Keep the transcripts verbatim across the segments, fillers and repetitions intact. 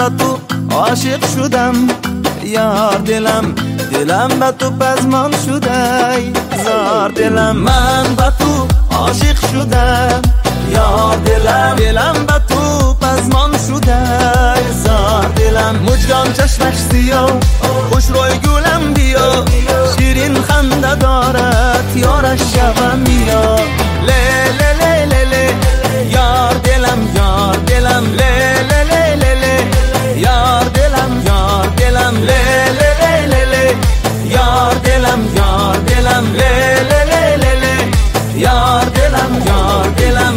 به تو عاشق شدم یار دلم دلم به تو پزمان شده زار دلم من به تو عاشق شدم یار دلم دلم به تو پزمان شده زار دلم مجرم چشمش سیاه خوش روی گلم بیا شیرین خنده دارد یارش شبم بیا لی لی لی لی لی یار دلم یار دلم لی لی لی لی لی یار دلم یار دلم لی لی لی لی لی یار دلم یار دلم لی لی لی لی لی یار دلم یار دلم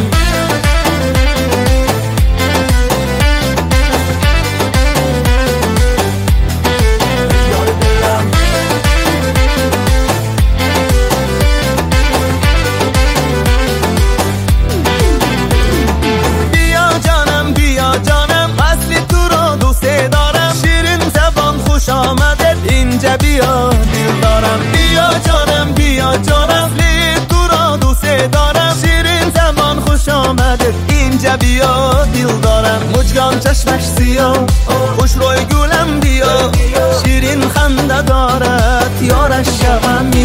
اینجا بیا دل دارم بیا جانم بیا جانم لی تو را دوست دارم شیرین زمان خوش آمده اینجا بیا دل دارم مجگان چشمش سیاه خوش روی گلم بیا شیرین خنده دارد یارش شبم